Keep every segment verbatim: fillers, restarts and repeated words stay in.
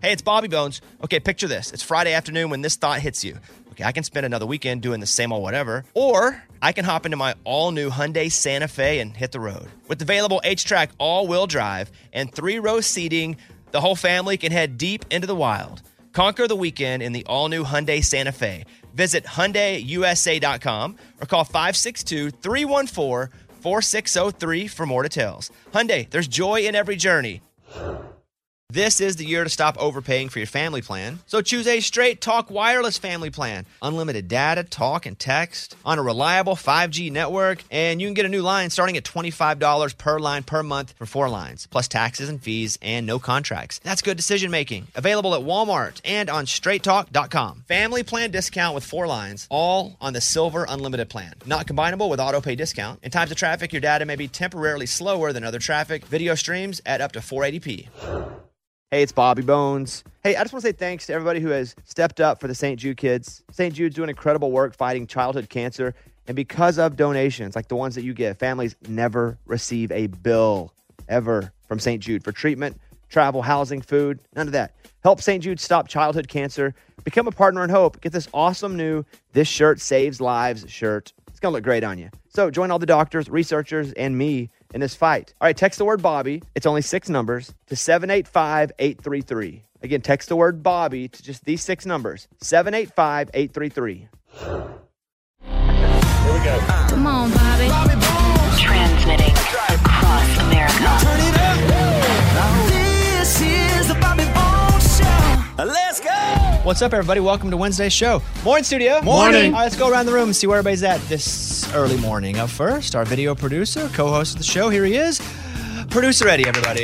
Hey, it's Bobby Bones. Okay, picture this. It's Friday afternoon when this thought hits you. Okay, I can spend another weekend doing the same old whatever, or I can hop into my all-new Hyundai Santa Fe and hit the road. With available H-Track all-wheel drive and three-row seating, the whole family can head deep into the wild. Conquer the weekend in the all-new Hyundai Santa Fe. Visit Hyundai U S A dot com or call five six two, three one four, four six zero three for more details. Hyundai, there's joy in every journey. This is the year to stop overpaying for your family plan. So choose a Straight Talk Wireless family plan. Unlimited data, talk, and text on a reliable five G network. And you can get a new line starting at twenty-five dollars per line per month for four lines, plus taxes and fees and no contracts. That's good decision making. Available at Walmart and on straight talk dot com. Family plan discount with four lines, all on the Silver Unlimited plan. Not combinable with auto pay discount. In times of traffic, your data may be temporarily slower than other traffic. Video streams at up to four eighty p. Hey, it's Bobby Bones. Hey, I just want to say thanks to everybody who has stepped up for the Saint Jude kids. Saint Jude's doing incredible work fighting childhood cancer. And because of donations like the ones that you give, families never receive a bill ever from Saint Jude for treatment, travel, housing, food, none of that. Help Saint Jude stop childhood cancer. Become a partner in hope. Get this awesome new This Shirt Saves Lives shirt. It's going to look great on you. So join all the doctors, researchers, and me in this fight. All right, text the word Bobby. It's only six numbers to seven eight five, eight three three. Again, text the word Bobby to just these six numbers, seven eight five, eight three three. Here we go. Come on, Bobby. Bobby Bones. Transmitting across America. Turn it up. This is the Bobby Bones Show. Let's go. What's up, everybody? Welcome to Wednesday's show. Morning, studio. Morning. All right, let's go around the room and see where everybody's at this early morning. Up first, our video producer, co-host of the show. Here he is. Producer Eddie, everybody.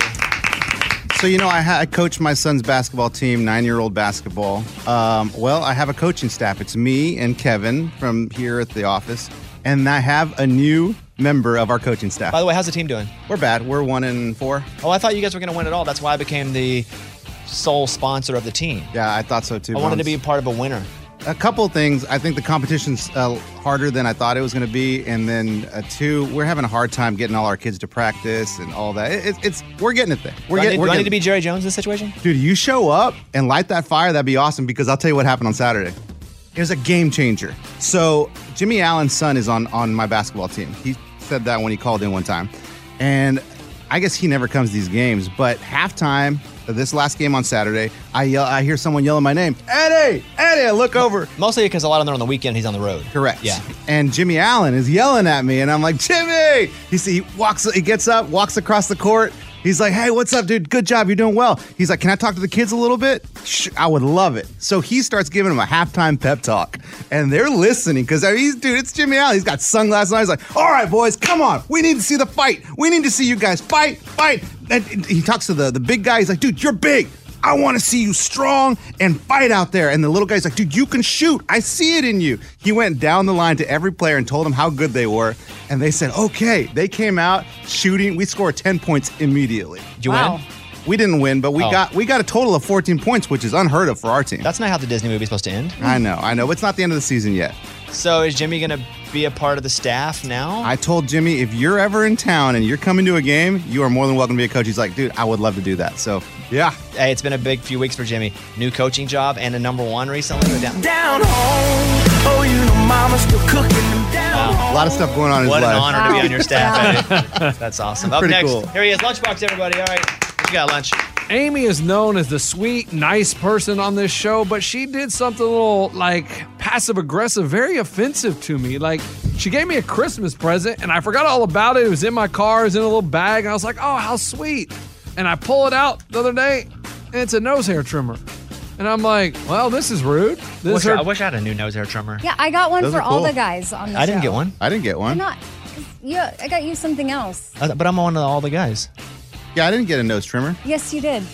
So, you know, I, ha- I coach my son's basketball team, nine-year-old basketball. Um, well, I have a coaching staff. It's me and Kevin from here at the office. And I have a new member of our coaching staff. By the way, how's the team doing? We're bad. We're one and four. Oh, I thought you guys were going to win it all. That's why I became the sole sponsor of the team. Yeah, I thought so, too. I wanted to be part of a winner. A couple things. I think the competition's uh, harder than I thought it was going to be, and then uh, two, we're having a hard time getting all our kids to practice and all that. It, it's, it's we're getting it there. We're do I, getting. need, We're do I getting, need to be Jerry Jones in this situation? Dude, you show up and light that fire. That'd be awesome because I'll tell you what happened on Saturday. It was a game changer. So Jimmy Allen's son is on on my basketball team. He said that when he called in one time, and I guess he never comes to these games. But halftime. This last game on Saturday, I yell, I hear someone yelling my name, Eddie, Eddie. I look over. Mostly because a lot of them are on the weekend. He's on the road. Correct. Yeah. And Jimmy Allen is yelling at me, and I'm like, Jimmy. He see, he walks, he gets up, walks across the court. He's like, hey, what's up, dude? Good job. You're doing well. He's like, can I talk to the kids a little bit? Shh, I would love it. So he starts giving them a halftime pep talk, and they're listening because he's, dude, it's Jimmy Allen. He's got sunglasses on. He's like, all right, boys, come on. We need to see the fight. We need to see you guys fight, fight. And he talks to the, the big guy. He's like, dude, you're big. I want to see you strong and fight out there. And the little guy's like, dude, you can shoot. I see it in you. He went down the line to every player and told them how good they were. And they said, okay. They came out shooting. We scored ten points immediately. Did you Wow. win? We didn't win, but we Oh. got we got a total of fourteen points, which is unheard of for our team. That's not how the Disney movie's supposed to end. I know, I know. But it's not the end of the season yet. So is Jimmy going to be a part of the staff now? I told Jimmy, if you're ever in town and you're coming to a game, you are more than welcome to be a coach. He's like, dude, I would love to do that. So, yeah. Hey, it's been a big few weeks for Jimmy. New coaching job and a number one recently. Go down. Down home. Oh, you know mama's still cooking them down home. A lot of stuff going on in What his an life. honor to be on your staff. Eddie. That's awesome. Up Pretty next, cool. here he is. Lunchbox, everybody. All right. What you got, lunch? Amy is known as the sweet, nice person on this show, but she did something a little, like, passive-aggressive, very offensive to me. Like, she gave me a Christmas present, and I forgot all about it. It was in my car. It was in a little bag, and I was like, oh, how sweet. And I pull it out the other day, and it's a nose hair trimmer. And I'm like, well, this is rude. This Wish is I, her- I wish I had a new nose hair trimmer. Yeah, I got one Those for are all cool. the guys on the I didn't show. get one. I didn't get Why one. not? 'Cause You, I got you something else. Uh, But I'm one of all the guys. Yeah, I didn't get a nose trimmer. Yes, you did.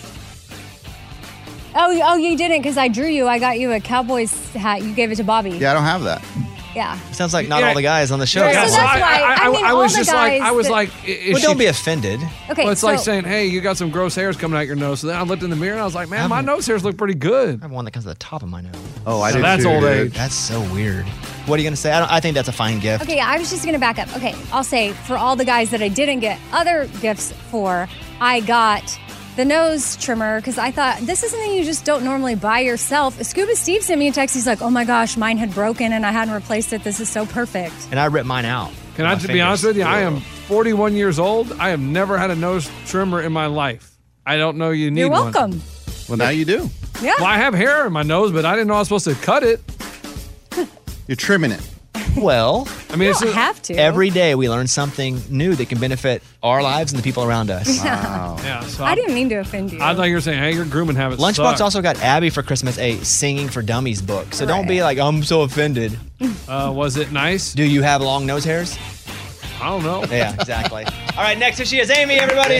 Oh, you- oh, you didn't because I drew you. I got you a Cowboys hat. You gave it to Bobby. Yeah, I don't have that. Yeah. Sounds like not Yeah. all the guys on the show. Yeah, got so one. that's why- I mean, all was the just like, guys I was that- like, i- is Well, she- don't be offended. Okay. Well, it's so, like saying, hey, you got some gross hairs coming out your nose. So then I looked in the mirror and I was like, man, my nose hairs look pretty good. I have one that comes to the top of my nose. Oh, I So did that's too, old dude. age. That's so weird. What are you going to say? I, don't, I think that's a fine gift. Okay, I was just gonna back up. Okay, I'll say for all the guys that I didn't get other gifts for, I got the nose trimmer because I thought this is something you just don't normally buy yourself. Scuba Steve sent me a text. He's like, oh my gosh, mine had broken and I hadn't replaced it. This is so perfect. And I ripped mine out. Can I My just be fingers. honest with you? I am forty-one years old. I have never had a nose trimmer in my life. I don't know you need You're one. welcome. Well, now you do. Yeah. Well, I have hair in my nose, but I didn't know I was supposed to cut it. You're trimming it. Well, I mean, You it's don't a- have to. every day we learn something new that can benefit our lives and the people around us. Wow. yeah. So I didn't mean to offend you. I thought you were saying, hey, your grooming habits Lunchbox suck. also got Abby for Christmas a Singing for Dummies book. So don't Right. be like, I'm so offended. Uh, was it nice? Do you have long nose hairs? I don't know. Yeah, exactly. All right, next here she is, Amy, everybody.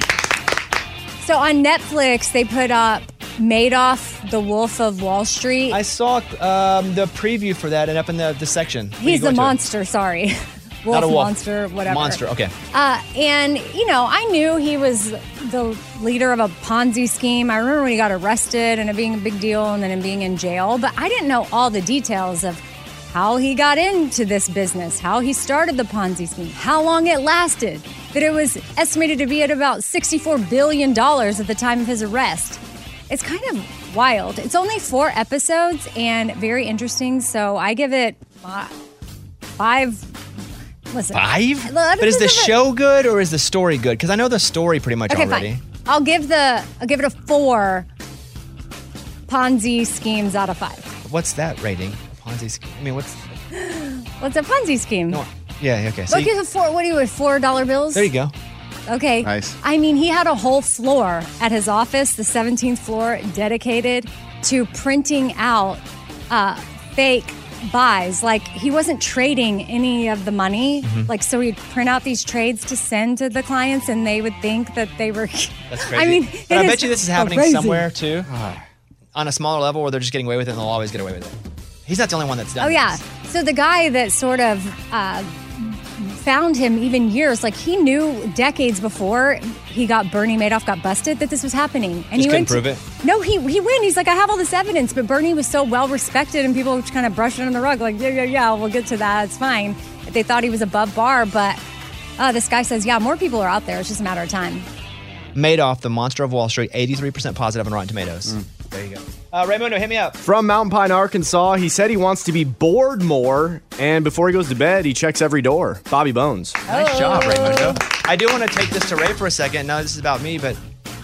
So on Netflix, they put up Madoff, the Wolf of Wall Street. I saw um, the preview for that and up in the, the section. What are you He's the going to? monster, sorry. Wolf, Not a wolf. monster, whatever. Monster, okay. Uh, and, you know, I knew he was the leader of a Ponzi scheme. I remember when he got arrested and it being a big deal and then him being in jail. But I didn't know all the details of how he got into this business, how he started the Ponzi scheme, how long it lasted, that it was estimated to be at about sixty-four billion dollars at the time of his arrest. It's kind of wild. It's only four episodes and very interesting. So I give it fi- five. Listen, Five? A lot of But is the people- show good or is the story good? Because I know the story pretty much Okay, already. fine. I'll give the I'll give it a four Ponzi schemes out of five. What's that rating? Ponzi scheme. I mean, what's... What's a Ponzi scheme? No. Yeah, okay. So Look you- at the four. What do you with four dollar bills? there you go. Okay. Nice. I mean, he had a whole floor at his office, the seventeenth floor, dedicated to printing out uh, fake buys. Like he wasn't trading any of the money. Mm-hmm. Like so, he'd print out these trades to send to the clients, and they would think that they were. That's crazy. I mean, but I it bet is you this is happening crazy. somewhere too, on a smaller level where they're just getting away with it and they'll always get away with it. He's not the only one that's done Oh yeah. this. So the guy that sort of uh, found him even years, like he knew decades before he got Bernie Madoff got busted that this was happening, and Just he couldn't went. prove to, it? No, he he went. He's like, I have all this evidence, but Bernie was so well respected, and people just kind of brushed it under the rug, like, yeah, yeah, yeah, we'll get to that. It's fine. They thought he was above bar, but uh, this guy says, yeah, more people are out there. It's just a matter of time. Madoff, the monster of Wall Street, eighty-three percent positive on Rotten Tomatoes. There you go. Uh, Raymundo, hit me up. From Mountain Pine, Arkansas, he said he wants to be bored more, and before he goes to bed, he checks every door. Bobby Bones. Nice job, Raymundo. I do want to take this to Ray for a second. Now, this is about me, but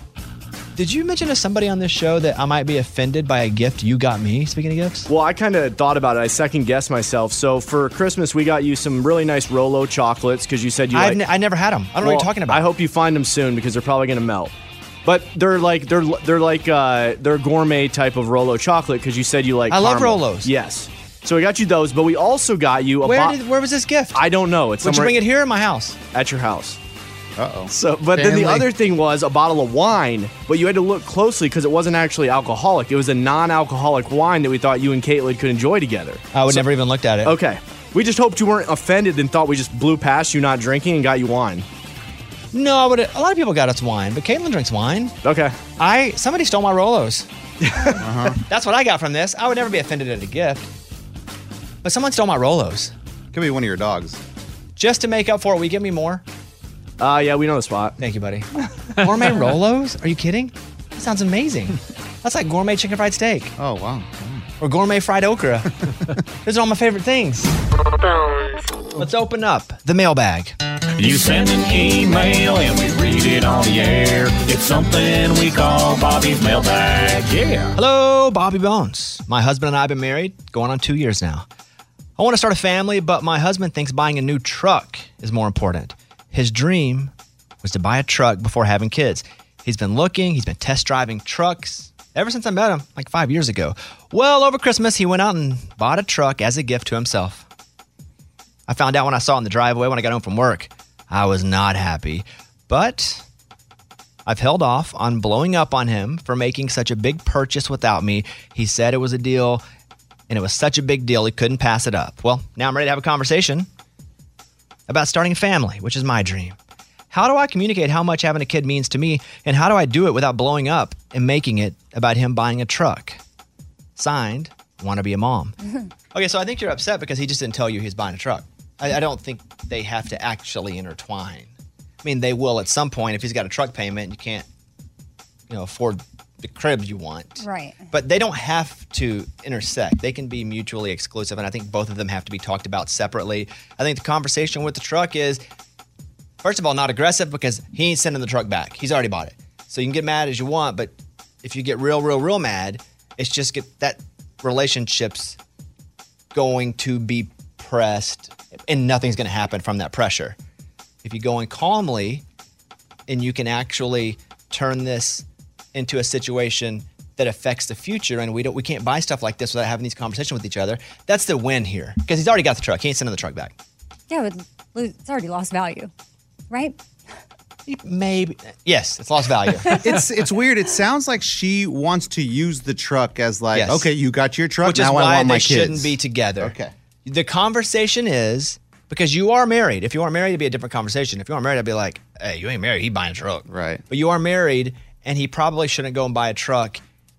did you mention to somebody on this show that I might be offended by a gift you got me, speaking of gifts? Well, I kind of thought about it. I second guessed myself. So for Christmas, we got you some really nice Rolo chocolates because you said you I've like. ne- I never had them. I don't know what Well, you're talking about. I hope you find them soon because they're probably going to melt. But they're like they're they're like uh, they're gourmet type of Rolo chocolate because you said you like. I love caramel. Rolos. Yes. So we got you those, but we also got you a. Where, bo- did, where was this gift? I don't know. It's Would you somewhere bring it here or my house? at your house. Uh-oh. So, but then the Family. other thing was a bottle of wine, but you had to look closely because it wasn't actually alcoholic. It was a non-alcoholic wine that we thought you and Caitlin could enjoy together. I would So- never even looked at it. Okay. We just hoped you weren't offended and thought we just blew past you not drinking and got you wine. No, I would. A lot of people got us wine, but Caitlin drinks wine. Okay. I somebody stole my Rolos. Uh-huh. That's what I got from this. I would never be offended at a gift, but someone stole my Rolos. Could be one of your dogs. Just to make up for it, will you give me more? Uh, yeah, we know the spot. Thank you, buddy. Gourmet Rolos? Are you kidding? That sounds amazing. That's like gourmet chicken fried steak Oh, wow. or gourmet fried okra. Those are all my favorite things. Let's open up the mailbag. You send an email and we read it on the air. It's something we call Bobby's mailbag. Yeah. Hello, Bobby Bones. My husband and I have been married going on two years now. I want to start a family, but my husband thinks buying a new truck is more important. His dream was to buy a truck before having kids. He's been looking, he's been test driving trucks ever since I met him, like five years ago. Well, over Christmas, he went out and bought a truck as a gift to himself. I found out when I saw it in the driveway when I got home from work. I was not happy, but I've held off on blowing up on him for making such a big purchase without me. He said it was a deal, and it was such a big deal he couldn't pass it up. Well, now I'm ready to have a conversation about starting a family, which is my dream. How do I communicate how much having a kid means to me, and how do I do it without blowing up and making it about him buying a truck? Signed, want to be a mom. Okay, so I think you're upset because he just didn't tell you he's buying a truck. I, I don't think they have to actually intertwine. I mean, they will at some point if he's got a truck payment and you can't you know, afford the crib you want. Right. But they don't have to intersect. They can be mutually exclusive, and I think both of them have to be talked about separately. I think the conversation with the truck is, first of all, not aggressive because he ain't sending the truck back. He's already bought it. So you can get mad as you want, but if you get real, real, real mad, it's just get that relationship's going to be pressed, and nothing's going to happen from that pressure. If you go in calmly and you can actually turn this into a situation that affects the future, and we don't, we can't buy stuff like this without having these conversations with each other, that's the win here. Because he's already got the truck. He ain't sending the truck back. Yeah, but it's already lost value, right? Maybe. Yes, it's lost value. It's it's weird. It sounds like she wants to use the truck as like, Yes. okay, you got your truck, Which is now I why want they my kids. shouldn't be together. Okay. The conversation is, because you are married. If you aren't married, it'd be a different conversation. If you aren't married, I'd be like, hey, you ain't married. He buying a truck. Right. But you are married, and he probably shouldn't go and buy a truck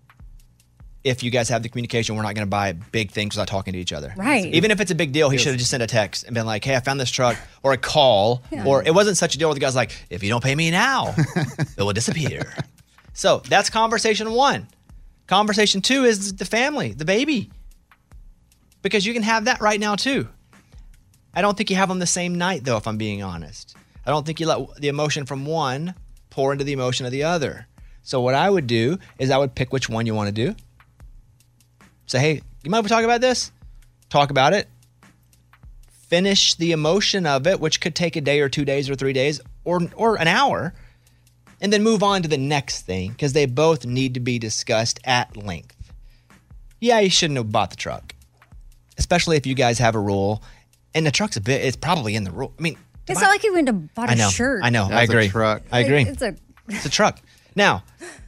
if you guys have the communication. We're not going to buy big things without talking to each other. Right. Even if it's a big deal, he should have just sent a text and been like, hey, I found this truck, or a call, or it wasn't such a deal where the guy's like, if you don't pay me now, it will disappear. So that's conversation one. Conversation two is the family, the baby. Because you can have that right now too. I don't think you have them the same night though, if I'm being honest. I don't think you let the emotion from one pour into the emotion of the other. So what I would do is I would pick which one you want to do. Say, hey, you mind if we talk about this? Talk about it. Finish the emotion of it, which could take a day or two days or three days or or an hour, and then move on to the next thing because they both need to be discussed at length. Yeah, you shouldn't have bought the truck, especially if you guys have a rule, and the truck's a bit, it's probably in the rule. I mean, It's my- not like he went and bought a I know, shirt. I know, I That's a agree. truck. I agree. It's a It's a truck. Now,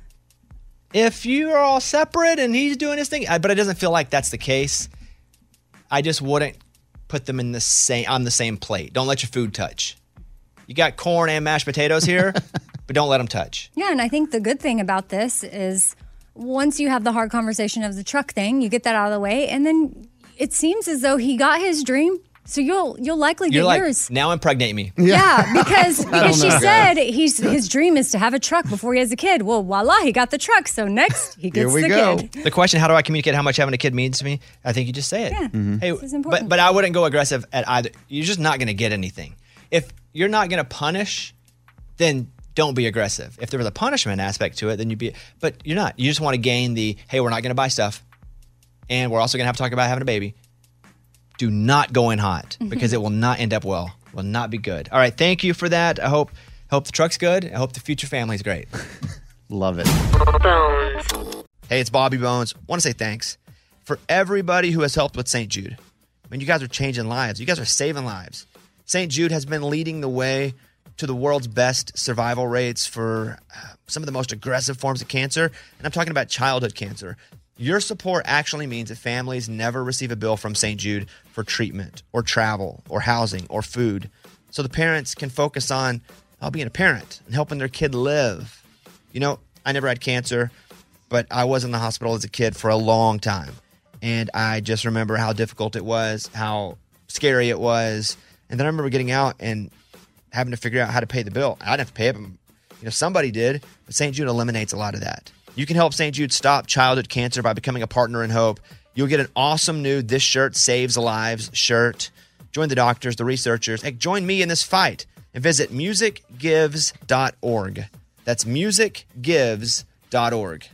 if you are all separate and he's doing his thing, I- but it doesn't feel like that's the case, I just wouldn't put them in the same on the same plate. Don't let your food touch. You got corn and mashed potatoes here, but don't let them touch. Yeah, and I think the good thing about this is once you have the hard conversation of the truck thing, you get that out of the way, and then it seems as though he got his dream. So you'll you'll likely You're get like, yours. now impregnate me. Yeah, because because she know, said he's his dream is to have a truck before he has a kid. Well, voila, he got the truck. So next he gets we the go. kid. The question, how do I communicate how much having a kid means to me? I think you just say it. Yeah, Hey, this is but important. but I wouldn't go aggressive at either. You're just not going to get anything. If you're not going to punish, then don't be aggressive. If there was a punishment aspect to it, then you'd be. But you're not. You just want to gain the, hey, we're not going to buy stuff, and we're also going to have to talk about having a baby. Do not go in hot because it will not end up well. Will not be good. All right, thank you for that. I hope hope the truck's good. I hope the future family's great. Love it. Hey, it's Bobby Bones. Want to say thanks for everybody who has helped with Saint Jude. I mean, you guys are changing lives. You guys are saving lives. Saint Jude has been leading the way to the world's best survival rates for uh, some of the most aggressive forms of cancer. And I'm talking about childhood cancer. Your support actually means that families never receive a bill from Saint Jude for treatment or travel or housing or food. So the parents can focus on uh, being a parent and helping their kid live. You know, I never had cancer, but I was in the hospital as a kid for a long time. And I just remember how difficult it was, how scary it was. And then I remember getting out and having to figure out how to pay the bill. I didn't have to pay it, but you know, somebody did. But Saint Jude eliminates a lot of that. You can help Saint Jude stop childhood cancer by becoming a partner in hope. You'll get an awesome new This Shirt Saves Lives shirt. Join the doctors, the researchers. Hey, join me in this fight and visit music gives dot org. That's music gives dot org.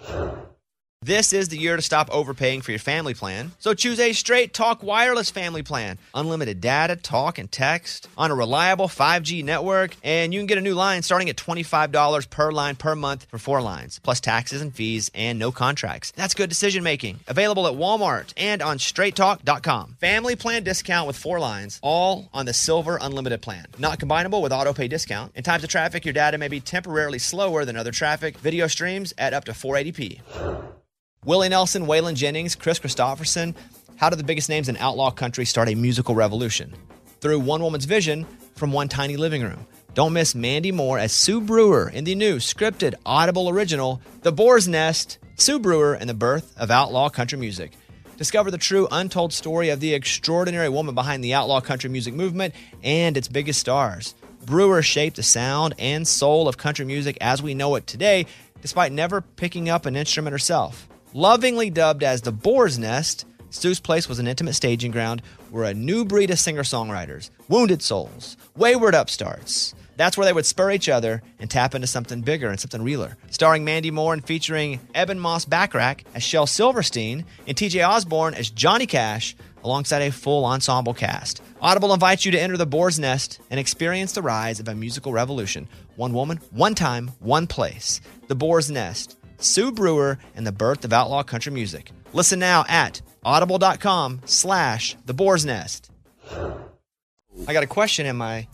This is the year to stop overpaying for your family plan. So choose a Straight Talk Wireless family plan. Unlimited data, talk, and text on a reliable five G network. And you can get a new line starting at twenty-five dollars per line per month for four lines, plus taxes and fees and no contracts. That's good decision making. Available at Walmart and on straight talk dot com. Family plan discount with four lines, all on the Silver Unlimited plan. Not combinable with auto pay discount. In times of traffic, your data may be temporarily slower than other traffic. Video streams at up to four eighty p. Willie Nelson, Waylon Jennings, Chris Christopherson. How did the biggest names in outlaw country start a musical revolution? Through one woman's vision from one tiny living room. Don't miss Mandy Moore as Sue Brewer in the new scripted Audible original, The Boar's Nest, Sue Brewer and the Birth of Outlaw Country Music. Discover the true untold story of the extraordinary woman behind the outlaw country music movement and its biggest stars. Brewer shaped the sound and soul of country music as we know it today. despite never picking up an instrument herself. Lovingly dubbed as the Boar's Nest, Stu's Place was an intimate staging ground where a new breed of singer-songwriters, wounded souls, wayward upstarts, that's where they would spur each other and tap into something bigger and something realer. Starring Mandy Moore and featuring Eben Moss Backrack as Shel Silverstein and T J Osborne as Johnny Cash, alongside a full ensemble cast. Audible invites you to enter the Boar's Nest and experience the rise of a musical revolution. One woman, one time, one place. The Boar's Nest, Sue Brewer, and the birth of outlaw country music. Listen now at audible.com slash the Boar's Nest. I got a question in my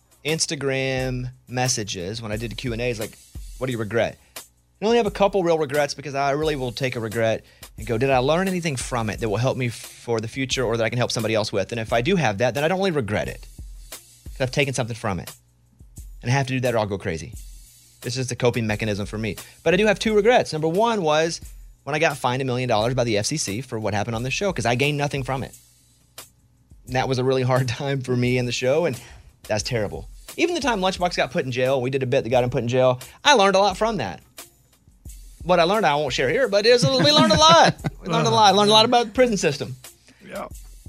Instagram messages when I did the Q and A's, like, what do you regret? I only have a couple real regrets because I really will take a regret and go, did I learn anything from it that will help me for the future or that I can help somebody else with? And if I do have that, then I don't really regret it because I've taken something from it. And I have to do that or I'll go crazy. This is the coping mechanism for me. But I do have two regrets. Number one was when I got fined a million dollars by the F C C for what happened on the show because I gained nothing from it. And that was a really hard time for me and the show, and that's terrible. Even the time Lunchbox got put in jail, we did a bit that got him put in jail, I learned a lot from that. What I learned, I won't share here, but it was, we learned a lot. We learned a lot. I learned a lot about the prison system. Yeah.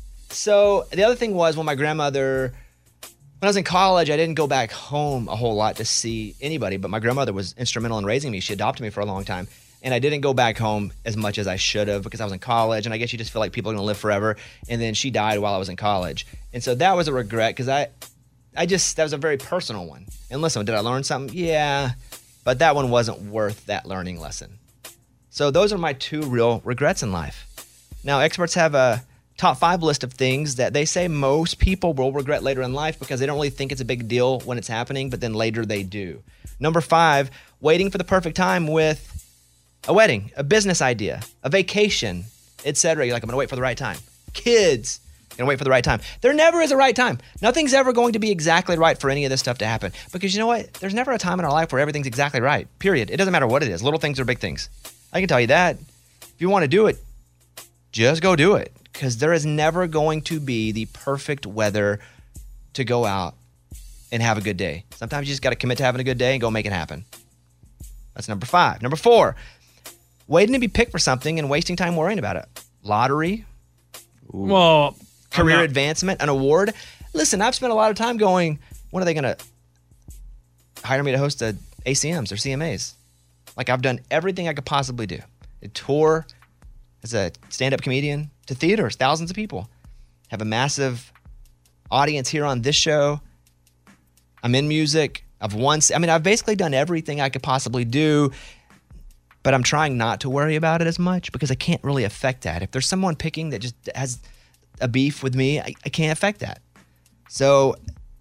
So the other thing was when my grandmother, when I was in college, I didn't go back home a whole lot to see anybody, but my grandmother was instrumental in raising me. She adopted me for a long time. And I didn't go back home as much as I should have because I was in college. And I guess you just feel like people are going to live forever. And then she died while I was in college. And so that was a regret because I, I just, that was a very personal one. And listen, did I learn something? Yeah. But that one wasn't worth that learning lesson. So those are my two real regrets in life. Now, experts have a top five list of things that they say most people will regret later in life because they don't really think it's a big deal when it's happening, but then later they do. Number five, waiting for the perfect time with a wedding, a business idea, a vacation, et cetera. You're like, I'm going to wait for the right time. Kids, going to wait for the right time. There never is a right time. Nothing's ever going to be exactly right for any of this stuff to happen. Because you know what? There's never a time in our life where everything's exactly right. Period. It doesn't matter what it is. Little things or big things. I can tell you that. If you want to do it, just go do it. Because there is never going to be the perfect weather to go out and have a good day. Sometimes you just got to commit to having a good day and go make it happen. That's number five. Number four, waiting to be picked for something and wasting time worrying about it. Lottery. Ooh. Well, Career not- advancement, an award. Listen, I've spent a lot of time going, when are they going to hire me to host a A C Ms or C M As? Like, I've done everything I could possibly do. A tour as a stand-up comedian to theaters, thousands of people. Have a massive audience here on this show. I'm in music. I've won. I mean, I've basically done everything I could possibly do, but I'm trying not to worry about it as much because I can't really affect that. If there's someone picking that just has a beef with me, I, I can't affect that. So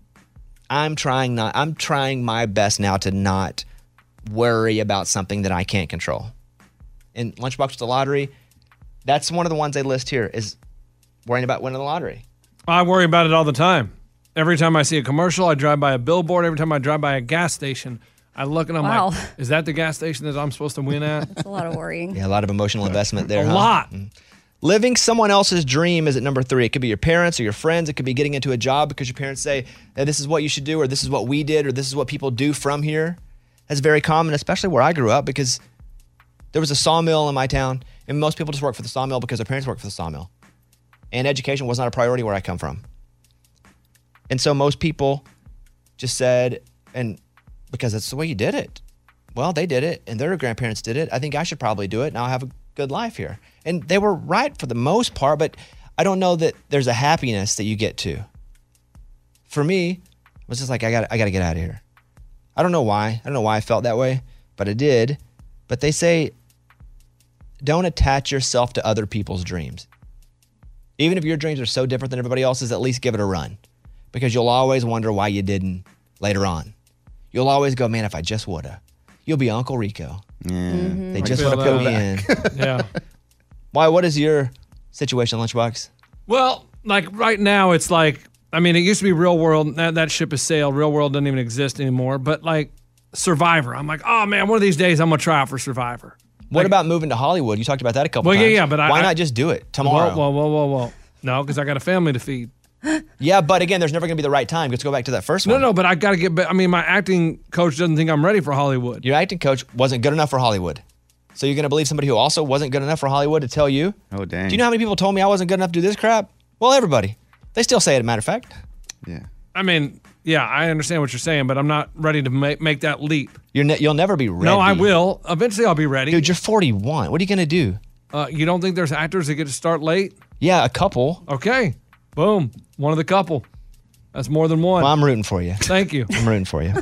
I'm trying not, I'm trying my best now to not worry about something that I can't control. And Lunchbox with the lottery, that's one of the ones they list here is worrying about winning the lottery. I worry about it all the time. Every time I see a commercial, I drive by a billboard. Every time I drive by a gas station, I look and I'm Wow. like, is that the gas station that I'm supposed to win at? That's a lot of worrying. Yeah, a lot of emotional investment there. A huh? lot. Living someone else's dream is at number three. It could be your parents or your friends. It could be getting into a job because your parents say, hey, this is what you should do, or this is what we did, or this is what people do from here. That's very common, especially where I grew up, because there was a sawmill in my town, and most people just work for the sawmill because their parents work for the sawmill. And education was not a priority where I come from. And so most people just said, and because that's the way you did it. Well, they did it, and their grandparents did it. I think I should probably do it. Now I have a good life here. And they were right for the most part, but I don't know that there's a happiness that you get to. For me, it was just like, I got I got to get out of here. I don't know why. I don't know why I felt that way, but I did. But they say, don't attach yourself to other people's dreams. Even if your dreams are so different than everybody else's, at least give it a run. Because you'll always wonder why you didn't later on. You'll always go, man, if I just woulda. You'll be Uncle Rico. Yeah. Mm-hmm. They just feel want to put that. me in. Yeah. Why? What is your situation, Lunchbox? Well, like right now, it's like, I mean, it used to be Real World. That, that ship has sailed. Real World doesn't even exist anymore. But like Survivor, I'm like, oh man, one of these days I'm going to try out for Survivor. What Like- about moving to Hollywood? You talked about that a couple Well, yeah, times. yeah, but I- why I- not just do it tomorrow? Whoa, whoa, whoa, whoa, whoa. No, because I got a family to feed. Yeah, but again, there's never going to be the right time. Let's go back to that first No, one. no, but I got to get back. I mean, my acting coach doesn't think I'm ready for Hollywood. Your acting coach wasn't good enough for Hollywood. So you're going to believe somebody who also wasn't good enough for Hollywood to tell you? Oh, dang. Do you know how many people told me I wasn't good enough to do this crap? Well, everybody. They still say it, as a matter of fact. Yeah. I mean, yeah, I understand what you're saying, but I'm not ready to make, make that leap. You're ne- you'll never be ready. No, I will. Eventually, I'll be ready. Dude, you're forty-one. What are you going to do? Uh, you don't think there's actors that get to start late? Yeah, a couple. Okay. Boom. One of the couple. That's more than one. Well, I'm rooting for you. Thank you. I'm rooting for you.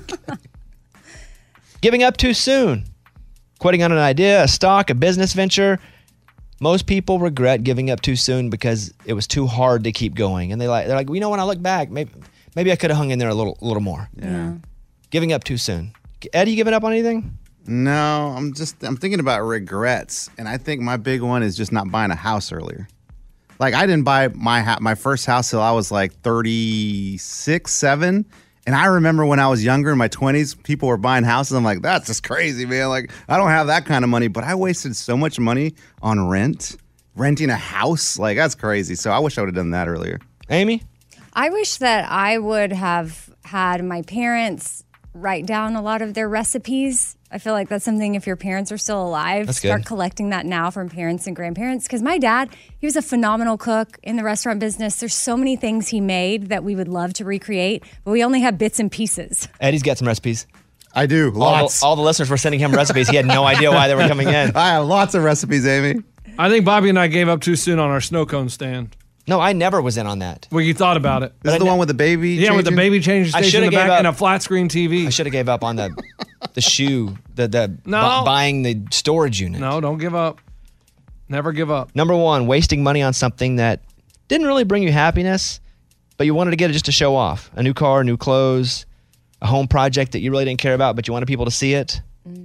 Giving up too soon. Quitting on an idea, a stock, a business venture. Most people regret giving up too soon because it was too hard to keep going. And they like, they're like, well, you know, when I look back, maybe maybe I could have hung in there a little, a little more. Yeah. Giving up too soon. Eddie, you giving up on anything? No, I'm just I'm thinking about regrets, and I think my big one is just not buying a house earlier. Like I didn't buy my ha- my first house till I was like thirty-six, seven. And I remember when I was younger in my twenties, people were buying houses. I'm like, that's just crazy, man. Like, I don't have that kind of money, but I wasted so much money on rent, renting a house. Like, that's crazy. So I wish I would have done that earlier. Amy? I wish that I would have had my parents write down a lot of their recipes. I feel like that's something, if your parents are still alive, That's start good. collecting that now from parents and grandparents. Because my dad, he was a phenomenal cook in the restaurant business. There's so many things he made that we would love to recreate, but we only have bits and pieces. Eddie's got some recipes. I do. All Lots. the, all the listeners were sending him recipes. He had no idea why they were coming in. I have lots of recipes, Amy. I think Bobby and I gave up too soon on our snow cone stand. No, I never was in on that. Well, you thought about it. This is the one with the baby Yeah, with the changing? baby change I station in shoulda the back gave up- and a flat screen T V. I should have gave up on the the shoe, the the No. bu- buying the storage unit. No, don't give up. Never give up. Number one, wasting money on something that didn't really bring you happiness, but you wanted to get it just to show off. A new car, new clothes, a home project that you really didn't care about, but you wanted people to see it.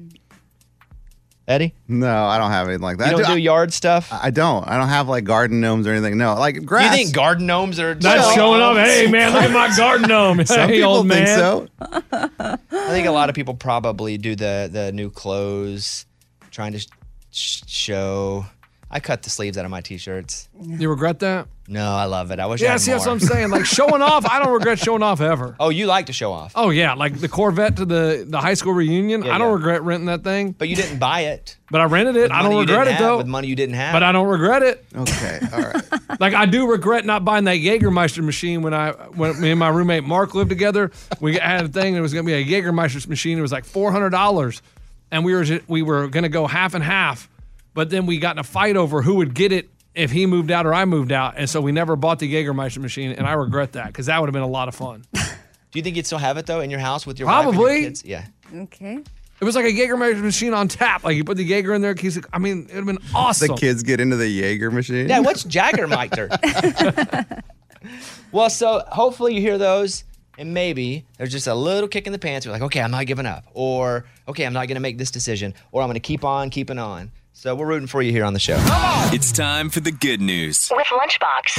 Eddie? No, I don't have anything like that. You don't I do yard stuff? I don't. I don't have like garden gnomes or anything. No, like grass. You think garden gnomes are... That's showing up. Hey, man, look at my garden gnome. Some Hey, people old think man. so. I think a lot of people probably do the the new clothes, trying to sh- sh- show... I cut the sleeves out of my t-shirts. You regret that? No, I love it. I wish I Yeah, had see, more. that's what I'm saying. Like showing off, I don't regret showing off ever. Oh, you like to show off. Oh, yeah, like the Corvette to the, the high school reunion. Yeah, I don't yeah. regret renting that thing, But you didn't buy it. but I rented it. With I money don't you didn't regret it, have, though. With money you didn't have. But I don't regret it. Okay, all right. Like I do regret not buying that Jägermeister machine when I when me and my roommate Mark lived together. We had a thing that was going to be a Jägermeister machine. It was like four hundred dollars, and we were ju- we were going to go half and half, but then we got in a fight over who would get it if he moved out or I moved out, and so we never bought the Jägermeister machine, and I regret that because that would have been a lot of fun. Do you think you'd still have it, though, in your house with your wife and your Probably. kids? Yeah. Okay. It was like a Jägermeister machine on tap. Like you put the Jaeger in there. He's like, I mean, it would have been awesome. The kids get into the Jaeger machine. Yeah, what's Jaggermeister? Well, so hopefully you hear those, and maybe there's just a little kick in the pants. You're like, okay, I'm not giving up. Or, okay, I'm not going to make this decision. Or I'm going to keep on keeping on. So we're rooting for you here on the show. It's time for the good news. With Lunchbox.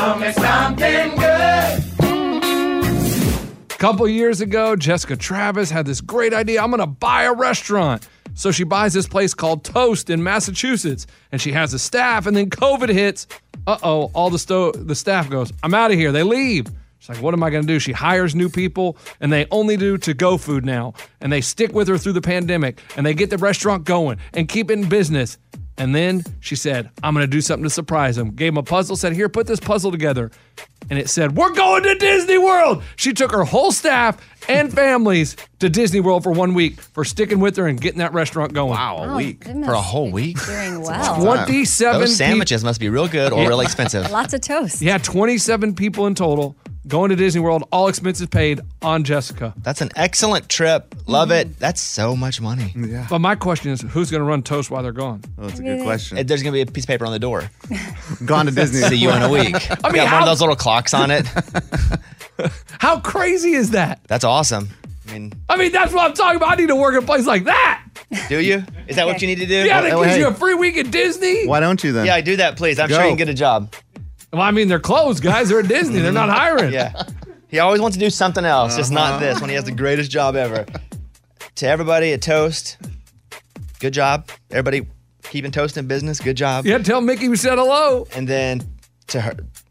A couple years ago, Jessica Travis had this great idea. I'm going to buy a restaurant. So she buys this place called Toast in Massachusetts, and she has a staff, and then COVID hits. Uh-oh, all the sto- the staff goes, I'm out of here. They leave. She's like, what am I going to do? She hires new people, and they only do to-go food now, and they stick with her through the pandemic, and they get the restaurant going and keep it in business. And then she said, I'm going to do something to surprise them. Gave them a puzzle, said, here, put this puzzle together. And it said, we're going to Disney World. She took her whole staff and families to Disney World for one week for sticking with her and getting that restaurant going. Wow, a Oh, week. they must For a whole week? be Doing well. twenty-seven Those sandwiches must be real good or really expensive. Lots of toast. People, yeah, twenty-seven people in total going to Disney World, all expenses paid on Jessica. That's an excellent trip. Love it. That's so much money. Yeah. But my question is, who's going to run Toast while they're gone? Oh, that's a good question. Uh, There's going to be a piece of paper on the door. Gone to Disney. See you in a week. I mean, got one how- of those little clocks on it. How crazy is that? That's awesome. I mean, I mean, that's what I'm talking about. I need to work in a place like that. do you? Is that what you need to do? Yeah, that Oh, gives hey. you a free week at Disney. Why don't you then? Yeah, do that, please. I'm Go. sure you can get a job. Well, I mean, they're closed, guys. They're at Disney. They're not hiring. Yeah. He always wants to do something else, just not this, when he has the greatest job ever. To everybody at Toast, good job. Everybody keeping Toast in business, good job. Yeah, tell Mickey we said hello. And then to her,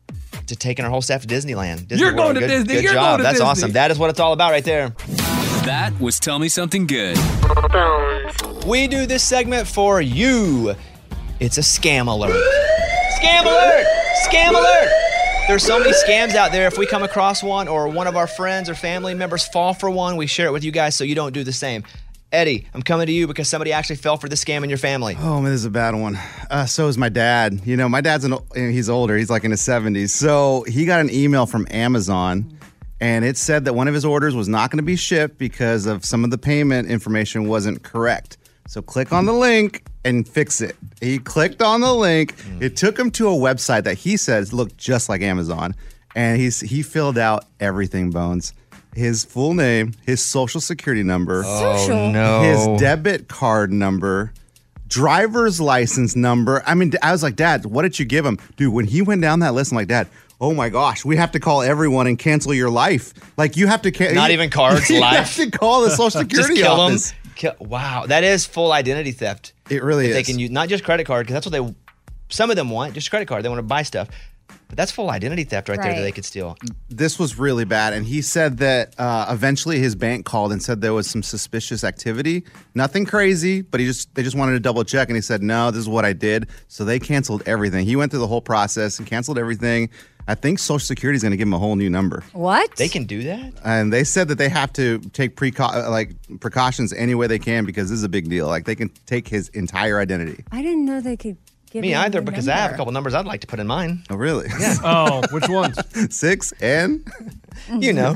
to taking our whole staff to Disneyland. Disney You're World. going to Good- Disney. Good You're job. going to That's Disney. awesome. That is what it's all about right there. That was Tell Me Something Good. We do this segment for you. It's a scam alert. Scam alert! Scam alert! There's so many scams out there. If we come across one or one of our friends or family members fall for one, we share it with you guys so you don't do the same. Eddie, I'm coming to you because somebody actually fell for this scam in your family. Oh, man, this is a bad one. Uh, so is my dad. You know, my dad's an, he's older. He's like in his seventies. So he got an email from Amazon, and it said that one of his orders was not going to be shipped because of some of the payment information wasn't correct. So click on the link and fix it. He clicked on the link. It took him to a website that he says looked just like Amazon, and he's he filled out everything, Bones. His full name, his social security number, Social. no. his debit card number, driver's license number. I mean, I was like, Dad, what did you give him? Dude, when he went down that list, I'm like, Dad, oh my gosh, we have to call everyone and cancel your life. Like, you have to... Ca- Not even cards, you life. have to call the social Just security kill them. office. Kill, wow, that is full identity theft. It really If is. They can use not just credit card because that's what they. Some of them want just credit card. They want to buy stuff, but that's full identity theft right, there that Right. they could steal. This was really bad. And he said that uh, eventually his bank called and said there was some suspicious activity. Nothing crazy, but he just they just wanted to double check. And he said, no, this is what I did. So they canceled everything. He went through the whole process and canceled everything. I think Social Security is going to give him a whole new number. What? They can do that. And they said that they have to take precau- like precautions any way they can because this is a big deal. Like they can take his entire identity. I didn't know they could give Me you either, the because I have a number. couple numbers I'd like to put in mine. Oh, really? Oh, which ones? Six and You know.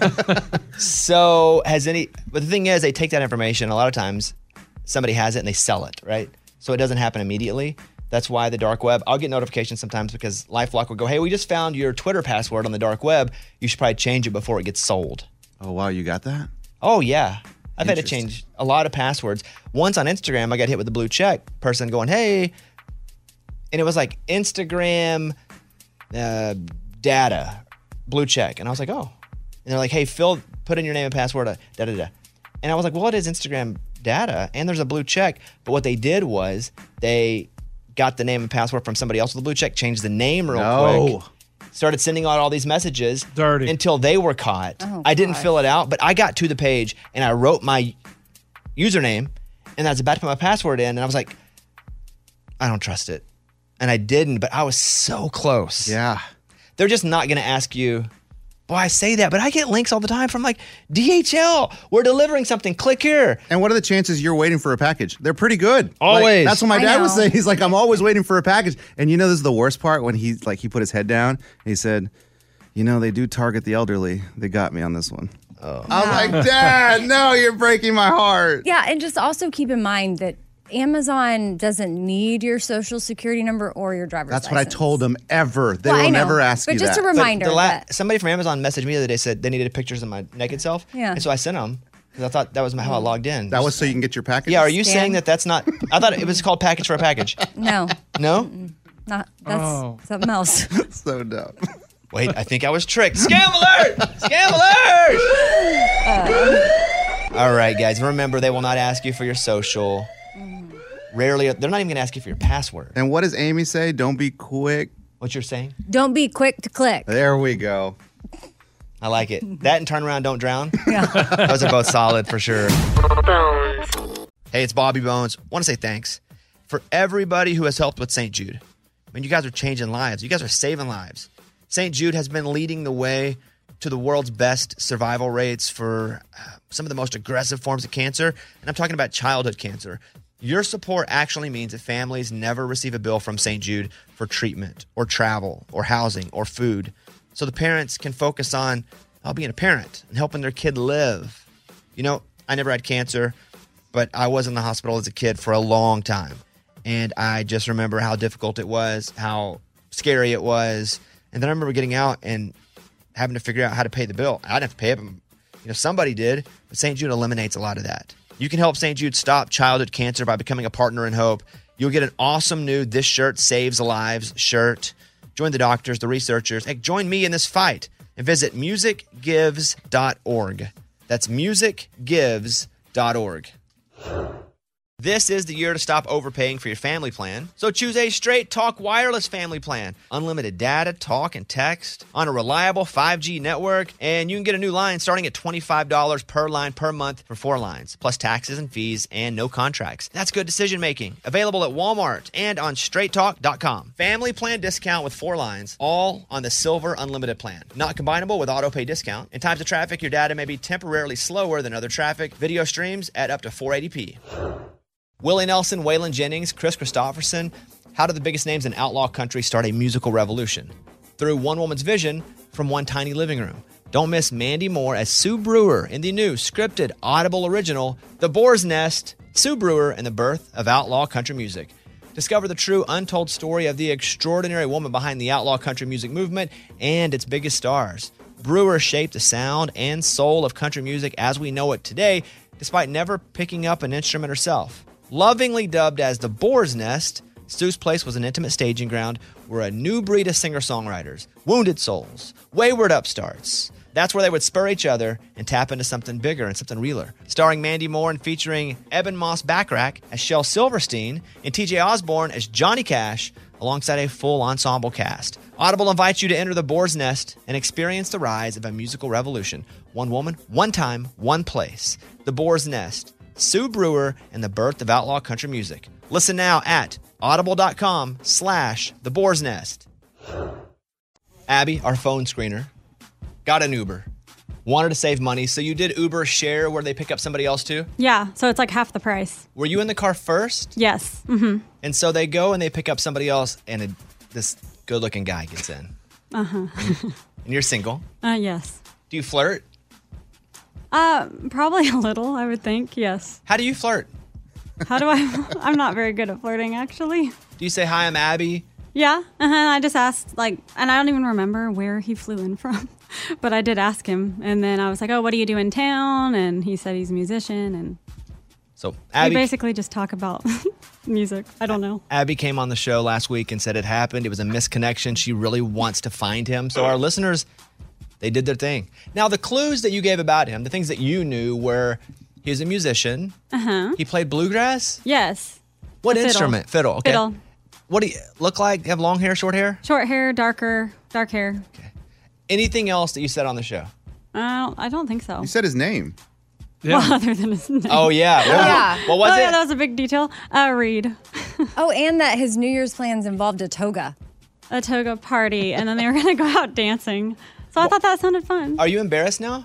So has any? But the thing is, they take that information. A lot of times, somebody has it and they sell it, right? So it doesn't happen immediately. That's why the dark web. I'll get notifications sometimes because LifeLock will go, "Hey, we just found your Twitter password on the dark web. You should probably change it before it gets sold." oh wow, you got that? Oh yeah, I've had to Interesting. change a lot of passwords. Once on Instagram, I got hit with the blue check. Person going, "Hey," and it was like Instagram uh, data blue check, and I was like, "Oh," and they're like, "Hey, Phil, put in your name and password." Uh, da da da, and I was like, "Well, it is Instagram data, and there's a blue check." But what they did was they got the name and password from somebody else with a blue check, changed the name real No. quick, started sending out all these messages Dirty. until they were caught. Oh, I didn't gosh. fill it out, but I got to the page and I wrote my username and I was about to put my password in and I was like, I don't trust it. And I didn't, but I was so close. Yeah. They're just not going to ask you. Boy, I say that, but I get links all the time from like D H L. We're delivering something. Click here. And what are the chances you're waiting for a package? They're pretty good. Like, Always. that's what my I dad was know. saying. He's like, I'm always waiting for a package. And you know, this is the worst part when he like he put his head down. And he said, you know, they do target the elderly. They got me on this one. Oh. I was like, Dad, no, you're breaking my heart. Yeah, and just also keep in mind that Amazon doesn't need your social security number or your driver's That's license. what I told him ever. They Well, I will know, never ask but you just that. a reminder. the la- that- somebody from Amazon messaged me the other day, said they needed pictures of my naked self. Yeah. And so I sent them because I thought that was how I logged in. that was so you can get your package? Yeah, are you Scan. saying that that's not? I thought it was called package for a package. no, No? not that's Oh. something else. so dumb. Wait, I think I was tricked. Scam alert! Scam alert! All right, guys, remember they will not ask you for your social. Rarely, they're not even going to ask you for your password. And what does Amy say? Don't be quick. What you're saying? Don't be quick to click. There we go. I like it. That and turn around, don't drown. Yeah. Those are both solid for sure. Hey, it's Bobby Bones. Want to say thanks for everybody who has helped with Saint Jude. I mean, you guys are changing lives. You guys are saving lives. Saint Jude has been leading the way to the world's best survival rates for uh, some of the most aggressive forms of cancer. And I'm talking about childhood cancer. Your support actually means that families never receive a bill from Saint Jude for treatment or travel or housing or food. So the parents can focus on uh, being a parent and helping their kid live. You know, I never had cancer, but I was in the hospital as a kid for a long time. And I just remember how difficult it was, how scary it was. And then I remember getting out and having to figure out how to pay the bill. I didn't have to pay it, but you know, somebody did. But Saint Jude eliminates a lot of that. You can help Saint Jude stop childhood cancer by becoming a partner in hope. You'll get an awesome new This Shirt Saves Lives shirt. Join the doctors, the researchers. Hey, join me in this fight and visit music gives dot org. That's music gives dot org. This is the year to stop overpaying for your family plan. So choose a Straight Talk Wireless family plan. Unlimited data, talk, and text on a reliable five G network. And you can get a new line starting at twenty-five dollars per line per month for four lines, plus taxes and fees and no contracts. That's good decision making. Available at Walmart and on straight talk dot com. Family plan discount with four lines, all on the Silver Unlimited plan. Not combinable with auto pay discount. In times of traffic, your data may be temporarily slower than other traffic. Video streams at up to four eighty p. Willie Nelson, Waylon Jennings, Chris Christopherson. How did the biggest names in outlaw country start a musical revolution? Through one woman's vision from one tiny living room. Don't miss Mandy Moore as Sue Brewer in the new scripted Audible original, The Boar's Nest, Sue Brewer and the Birth of Outlaw Country Music. Discover the true untold story of the extraordinary woman behind the outlaw country music movement and its biggest stars. Brewer shaped the sound and soul of country music as we know it today, despite never picking up an instrument herself. Lovingly dubbed as the Boar's Nest, Sue's place was an intimate staging ground where a new breed of singer-songwriters, wounded souls, wayward upstarts, that's where they would spur each other and tap into something bigger and something realer. Starring Mandy Moore and featuring Eben Moss Backrack as Shel Silverstein and T J Osborne as Johnny Cash, alongside a full ensemble cast. Audible invites you to enter the Boar's Nest and experience the rise of a musical revolution. One woman, one time, one place. The Boar's Nest. Sue Brewer and the Birth of Outlaw Country Music. Listen now at audible.com slash the Boar's Nest. Abby, our phone screener, got an Uber. Wanted to save money, so you did Uber Share where they pick up somebody else too? Yeah, so it's like half the price. Were you in the car first? Yes. Mm-hmm. And so they go and they pick up somebody else, and it, this good-looking guy gets in. Uh-huh. And you're single? Uh, yes. Do you flirt? Uh, probably a little, I would think, yes. How do you flirt? How do I? I'm not very good at flirting, actually. Do you say, hi, I'm Abby? Yeah, uh-huh. I just asked, like, and I don't even remember where he flew in from, but I did ask him. And then I was like, oh, what do you do in town? And he said he's a musician. And so Abby, we basically just talk about music. I don't know. Abby came on the show last week and said it happened. It was a misconnection. She really wants to find him. So our listeners, they did their thing. Now, the clues that you gave about him, the things that you knew were he was a musician. Uh-huh. He played bluegrass? Yes. What Fiddle. instrument? Fiddle. Okay. Fiddle. What do you look like? Have long hair, short hair? Short hair, darker, dark hair. Okay. Anything else that you said on the show? I don't, I don't think so. You said his name. Yeah. Well, other than his name. Oh, yeah. What, Yeah. what was oh, it? yeah, that was a big detail. Uh, Reed. Oh, and that his New Year's plans involved a toga. A toga party, and then they were going to go out dancing. So I thought that sounded fun. Are you embarrassed now?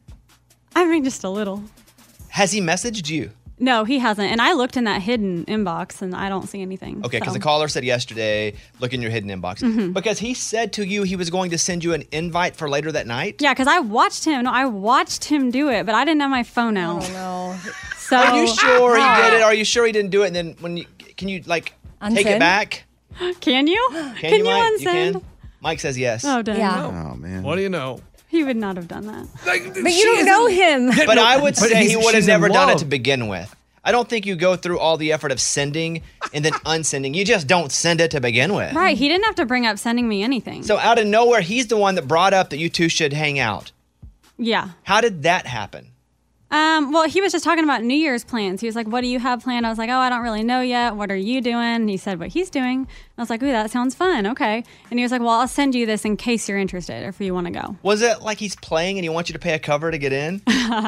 I mean, just a little. Has he messaged you? No, he hasn't. And I looked in that hidden inbox, and I don't see anything. Okay, because so. the caller said yesterday, look in your hidden inbox. Mm-hmm. Because he said to you he was going to send you an invite for later that night? Yeah, because I watched him. No, I watched him do it, but I didn't have my phone out. Oh, no. So Are you sure he did it? Are you sure he didn't do it? And then when you, can you, like, take it Unsend? back? Can you? Can, you, Mike? unsend? You can? Mike says yes. Oh, dang. Yeah. Oh, man. What do you know? He would not have done that. But you don't know him. But I would But say he's- he would have she's in never done it love. to begin with. I don't think you go through all the effort of sending and then unsending. You just don't send it to begin with. Right. He didn't have to bring up sending me anything. So out of nowhere, he's the one that brought up that you two should hang out. yeah. How did that happen? Um, well, he was just talking about New Year's plans. He was like, what do you have planned? I was like, oh, I don't really know yet. What are you doing? And he said what he's doing. And I was like, ooh, that sounds fun. Okay. And he was like, well, I'll send you this in case you're interested or if you want to go. Was it like he's playing and he wants you to pay a cover to get in?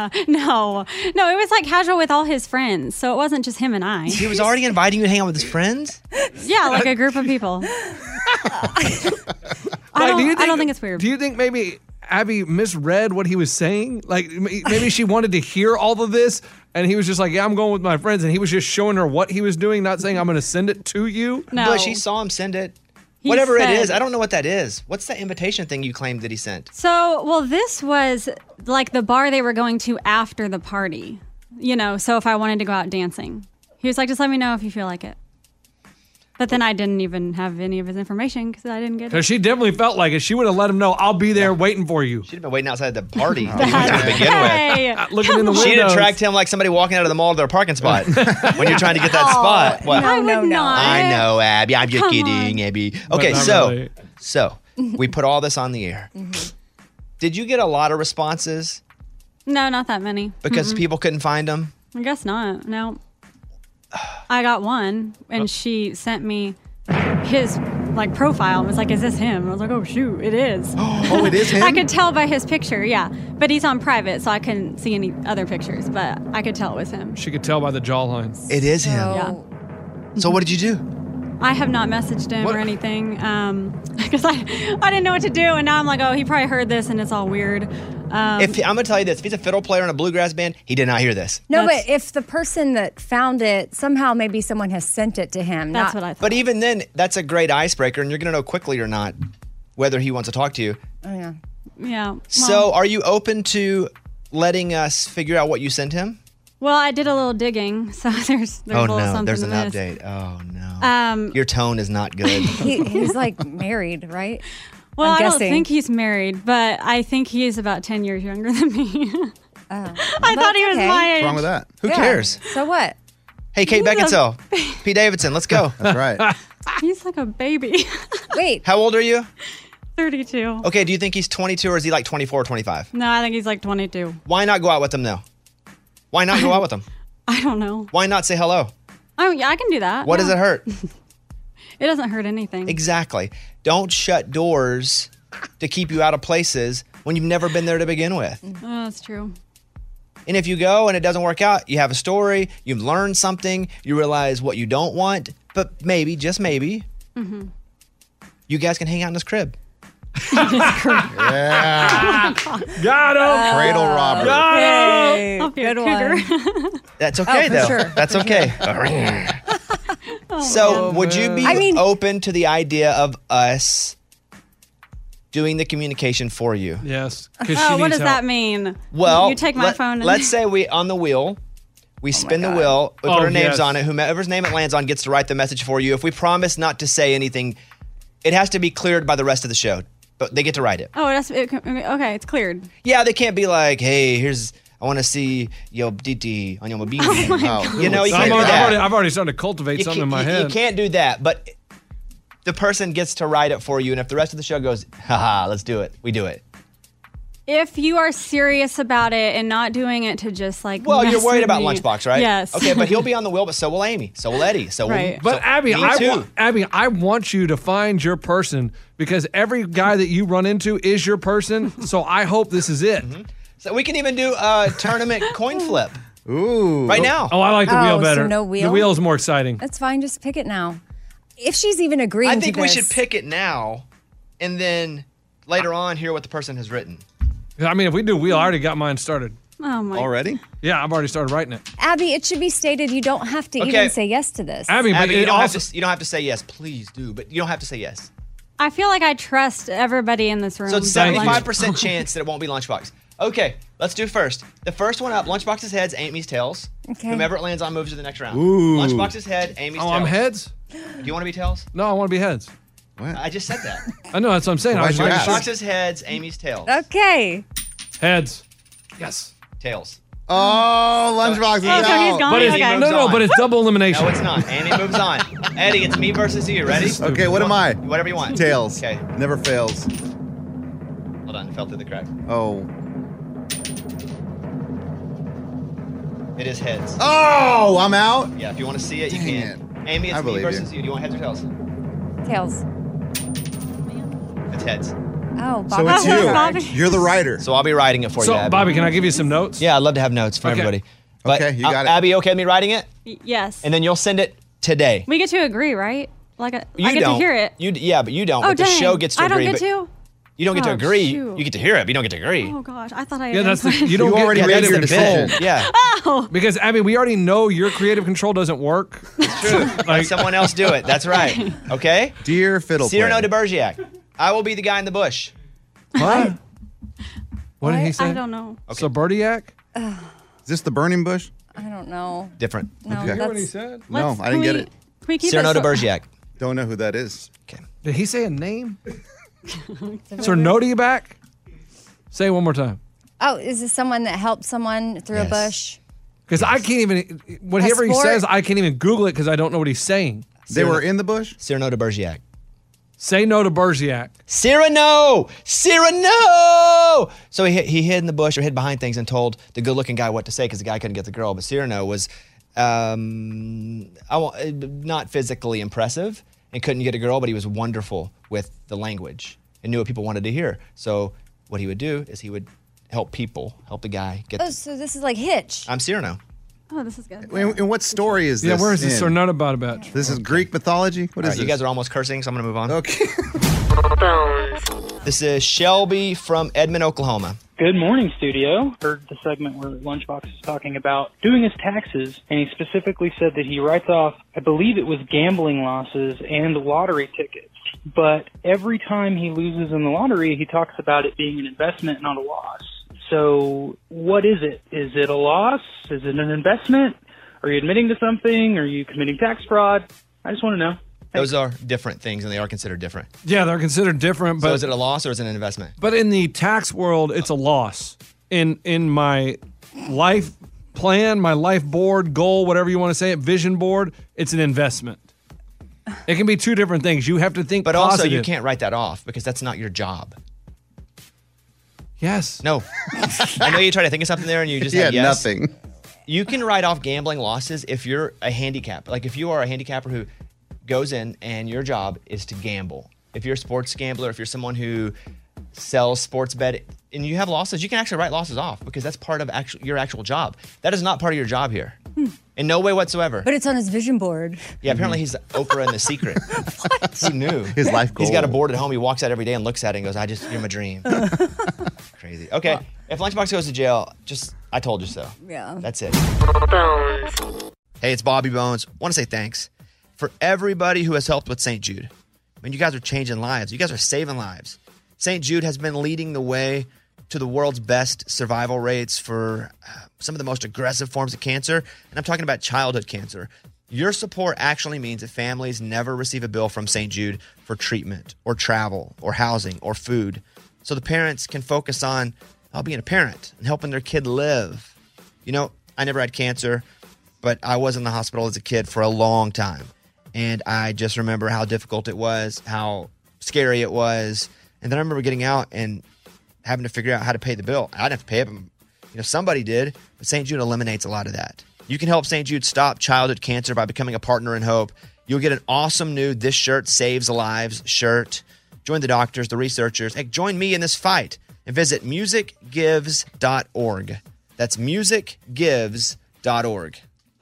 No. No, it was like casual with all his friends. So it wasn't just him and I. He was already inviting you to hang out with his friends? Yeah, like a group of people. I Like, don't, do you I don't think it's weird. Do you think maybe Abby misread what he was saying? Like m- maybe she wanted to hear all of this and he was just like, yeah, I'm going with my friends. And he was just showing her what he was doing, not saying I'm going to send it to you. No. But she saw him send it. He Whatever it said- is, I don't know what that is. What's that invitation thing you claimed that he sent? So, well, this was like the bar they were going to after the party, you know, so if I wanted to go out dancing. He was like, just let me know if you feel like it. But then I didn't even have any of his information because I didn't get it. Because she definitely felt like it. She would have let him know, I'll be there waiting for you. She'd have been waiting outside the party to begin with. Hey, Looking in the She'd windows. attract him like somebody walking out of the mall to their parking spot when you're trying to get that spot. What? I would no, no. not. I know, Abby. I'm just Come kidding, on. Abby. Okay, not so really. so we put all this on the air. Did you get a lot of responses No, not that many. because people couldn't find them? I guess not. No. I got one, and she sent me his like profile. And was like, "Is this him?" And I was like, "Oh shoot, it is." Oh, it is him? I could tell by his picture, yeah. But he's on private, so I couldn't see any other pictures. But I could tell it was him. She could tell by the jawline. It is him. Yeah. So what did you do? I have not messaged him What? or anything because I I didn't know what to do, and now I'm like, oh, he probably heard this, and it's all weird. Um, If I'm gonna tell you this, if he's a fiddle player in a bluegrass band, he did not hear this. No, That's- but if the person that found it, somehow maybe someone has sent it to him. that's not, what I thought. But even then, that's a great icebreaker, and you're gonna know quickly or not whether he wants to talk to you. Oh, yeah. yeah. Well, So, are you open to letting us figure out what you sent him? well, I did a little digging, so there's there's oh a little no, something there's to an this. update. Oh no, Um, your tone is not good. He, he's like married, right? well, I'm I guessing. don't think he's married, but I think he's about ten years younger than me. Oh. I thought he was okay. my age. What's wrong with that? Who Yeah. cares? So what? Hey, Kate He's a- Beckinsale, Pete Davidson, let's go. That's right. He's like a baby. Wait. How old are you? thirty-two. Okay, do you think he's twenty-two or is he like twenty-four or twenty-five? No, I think he's like twenty-two. Why not go out with him now? Why not go out with him? I don't know. Why not say hello? Oh, yeah, I can do that. What does yeah. it hurt? It doesn't hurt anything. Exactly. Don't shut doors to keep you out of places when you've never been there to begin with. Oh, that's true. And if you go and it doesn't work out, you have a story, you've learned something, you realize what you don't want, but maybe, just maybe, Mm-hmm. you guys can hang out in this crib. Yeah. Got him. Cradle robber. Got him. Hey, I'll be a good cougar. one. That's okay, Oh, for though. sure. That's okay. so, would you be I mean- open to the idea of us doing the communication for you? Yes. 'cause she Oh, what needs does that help. mean? Well, you take my let, phone. And let's say we on the wheel. We spin the wheel. We put Oh, our names yes. on it. Whomever's name it lands on gets to write the message for you. If we promise not to say anything, it has to be cleared by the rest of the show. But they get to write it. Oh, that's it, okay. It's cleared. Yeah, they can't be like, "Hey, here's I want to see yo Diti on your mobile." Oh, You know, you I'm can't do already, I've, that. already, I've already started to cultivate You something in can't- my you- head. You can't do that, but the person gets to write it for you. And if the rest of the show goes, haha, let's do it, we do it. If you are serious about it and not doing it to just like. Well, you're mess worried with about me- Lunchbox, right? Yes. Okay, but he'll be on the wheel, but so will Amy. So will Eddie. So will Right. But so- Abby, me I too. want Abby, I want you to find your person because every guy that you run into is your person. So I hope this is it. So we can even do a tournament coin flip Ooh. right now. Oh, I like the Oh, wheel so better. no The wheel? wheel is more exciting. That's fine. Just pick it now. If she's even agreeing I think to we this. should pick it now, and then later on hear what the person has written. I mean, if we do wheel, I already got mine started. Oh my. Already? Yeah, I've already started writing it. Abby, it should be stated you don't have to Okay. even say yes to this. Abby, but Abby, you it don't also, have to. You don't have to say yes. Please do, but you don't have to say yes. I feel like I trust everybody in this room. So it's but, like- seventy-five percent chance that it won't be Lunchbox. Okay, let's do first. The first one up, Lunchbox's heads, Amy's tails. Okay. Whomever it lands on moves to the next round. Ooh. Lunchbox's head, Amy's oh, tails. I'm heads. Do you want to be tails? No, I want to be heads. What? I just said that. I know that's what I'm saying. I Why'd was you making ask? sure. Lunchbox's heads, Amy's tails. Okay. Heads. Yes. Tails. Oh, Lunchbox is Oh, so he's out. gone. But it's, okay. moves no, no, on. but it's double elimination. No, it's not. Amy moves on. Eddie, it's me versus you. Ready? Okay, what am I? Whatever you want. Tails. Okay. Never fails. Hold on. It fell through the crack. Oh. It is heads. Oh, I'm out? Yeah, if you want to see it, you Dang can. Amy, I it's me believe versus you. you. Do you want heads or tails? Tails. It's heads. Oh, So Bobby. it's Oh, you. Bobby. You're the writer. So I'll be writing it for So, you, Abby. Bobby, can I give you some notes? Yeah, I'd love to have notes for Okay. everybody. But, Okay, you got uh, it. Abby, okay with me writing it? Y- Yes. And then you'll send it today. we get to agree, right? Like I, You I get don't. to hear it. You d- yeah, but you don't. Oh, but the dang. show gets to I don't agree. get but to? You don't get to Oh, agree. shoot. You get to hear it, but you don't get to agree. Oh gosh, I thought I. Yeah, that's the, answered. you don't You get, already yeah, made that's your the decision. goal. Yeah, Because Abby, we already know your creative control doesn't work. true. Let someone else do it. That's right. Okay? Dear fiddle Cyrano player. de Bergerac. I will be the guy in the bush. What? What did he What? say? I don't know. Suburdiac? Is this the burning bush? I don't know. Different. No, Okay. You hear what he that's said? No, Let's- I didn't can get we- it. Can we keep Cyrano it de so- Bergerac. Don't know who that is. Did he say a name? Cernodiac? Say it one more time. Oh, is this someone that helped someone through Yes. a bush? Because I can't even, whatever he sport? says, I can't even Google it because I don't know what he's saying. They were in the bush? Cyrano de Bergerac. Say no to Bergerac. Cyrano! Cyrano! So he, he hid in the bush or hid behind things and told the good-looking guy what to say because the guy couldn't get the girl. But Cyrano was um, I, wa- uh, not physically impressive and couldn't get a girl, but he was wonderful with the language and knew what people wanted to hear. So what he would do is he would help people, help the guy get. Oh, the, so this is like Hitch. I'm Cyrano. Oh, this is good. And, and what story is Yeah, this? where is this in? Sonata about about? This is Greek mythology? What All is right, you this? guys are almost cursing, so I'm going to move on. Okay. This is Shelby from Edmond, Oklahoma. Good morning, studio. Heard the segment where Lunchbox is talking about doing his taxes, and he specifically said that he writes off, I believe it was gambling losses and lottery tickets. But every time he loses in the lottery, he talks about it being an investment, not a loss. So what is it? Is it a loss? Is it an investment? Are you admitting to something? Are you committing tax fraud? I just want to know. Those are different things, and they are considered different. Yeah, they're considered different. But so is it a loss or is it an investment? But in the tax world, it's a loss. In in my life plan, my life board, goal, whatever you want to say it, vision board, it's an investment. It can be two different things. You have to think But positive. also, you can't write that off because that's not your job. Yes. No. I know you tried to think of something there and you just Yeah, had yes. nothing. You can write off gambling losses if you're a handicap. Like if you are a handicapper who goes in and your job is to gamble. If you're a sports gambler, if you're someone who sells sports bet and you have losses, you can actually write losses off because that's part of actual, your actual job. That is not part of your job here. Hmm. In no way whatsoever. But it's on his vision board. Yeah, apparently he's Oprah in The Secret. Who knew? His life goal. He's got a board at home. He walks out every day and looks at it and goes, I just, you're my dream. Crazy. Okay, if Lunchbox goes to jail, just, I told you so. Yeah. That's it. Hey, it's Bobby Bones. Want to say thanks for everybody who has helped with Saint Jude. I mean, you guys are changing lives. You guys are saving lives. Saint Jude has been leading the way to the world's best survival rates for uh, some of the most aggressive forms of cancer. And I'm talking about childhood cancer. Your support actually means that families never receive a bill from Saint Jude for treatment or travel or housing or food. So the parents can focus on uh, being a parent and helping their kid live. You know, I never had cancer, but I was in the hospital as a kid for a long time. And I just remember how difficult it was, how scary it was. And then I remember getting out and having to figure out how to pay the bill. I didn't have to pay it, but you know, somebody did. But Saint Jude eliminates a lot of that. You can help Saint Jude stop childhood cancer by becoming a partner in hope. You'll get an awesome new This Shirt Saves Lives shirt. Join the doctors, the researchers. Hey, join me in this fight and visit music gives dot org. That's music gives dot org.